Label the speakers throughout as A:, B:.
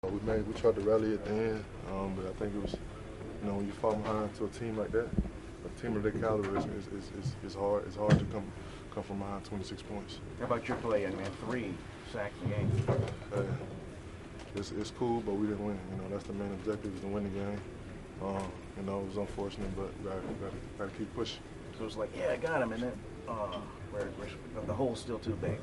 A: We tried to rally at the end, but I think it was, when you fall behind to a team like that, a team of their caliber is hard. It's hard to come from behind 26 points.
B: How about your play, young man? 3 sacks a game.
A: It's cool, but we didn't win. That's the main objective, is to win the game. It was unfortunate, but we got to keep pushing.
B: So it's like, yeah, I got him, and then the hole's still too big.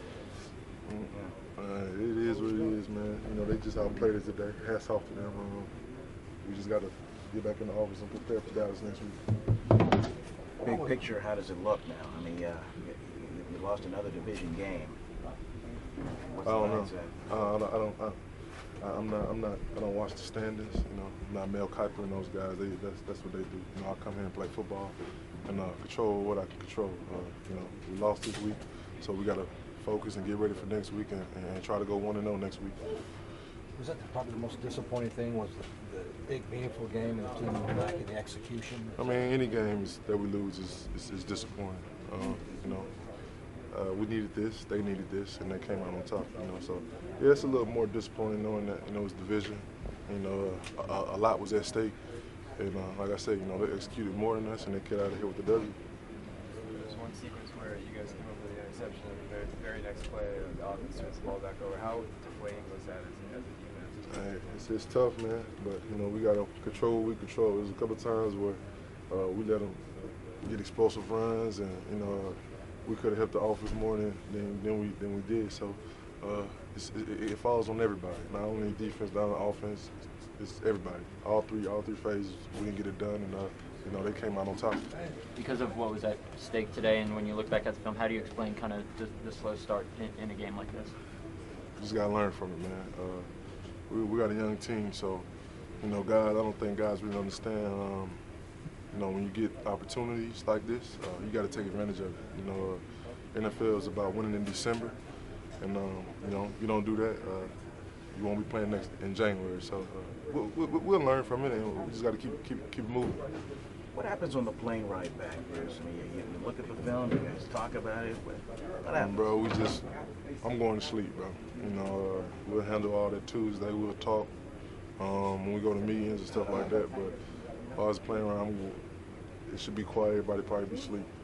A: It is what it is, man. They just outplayed us today. Hats off to them. We just got to get back in the office and prepare for Dallas next week.
B: Big picture, how does it look now? I mean, you lost another division game. What's
A: I don't
B: know.
A: I don't watch the standings. I'm not Mel Kiper and those guys. That's what they do. I come here and play football and control what I can control. We lost this week, so we got to focus and get ready for next week and try to go 1-0 next week.
C: Was that probably the most disappointing thing? Was the big, meaningful game and the team lacking the execution?
A: I mean, any games that we lose is disappointing. We needed this, they needed this, and they came out on top. So yeah, it's a little more disappointing knowing that it's division. A lot was at stake, and like I said, they executed more than us, and they get out of here with the W.
D: There's one sequence where you guys came up with the interception, and the very next play, the offense turns the ball back over. How deflating was that as a unit?
A: It's tough, man, but we got to control what we control. There's a couple of times where we let them get explosive runs, and we could have helped the offense more than we did. So it falls on everybody, not only defense, not on offense. It's everybody. All three phases, we didn't get it done, and they came out on top.
E: Because of what was at stake today, and when you look back at the film, how do you explain kind of the slow start in a game like this?
A: Just got to learn from it, man. We got a young team, so guys, I don't think guys really understand. When you get opportunities like this, you got to take advantage of it. NFL is about winning in December, and if you don't do that, you won't be playing next in January. So we'll learn from it, and we just got to keep moving.
B: What happens on the plane ride back, Bruce? I mean, you look at the film, you guys talk about it. What happens?
A: Bro, I'm going to sleep, bro. We'll handle all that Tuesday. We'll talk when we go to meetings and stuff like that. But if I was playing around, it should be quiet. Everybody probably be asleep.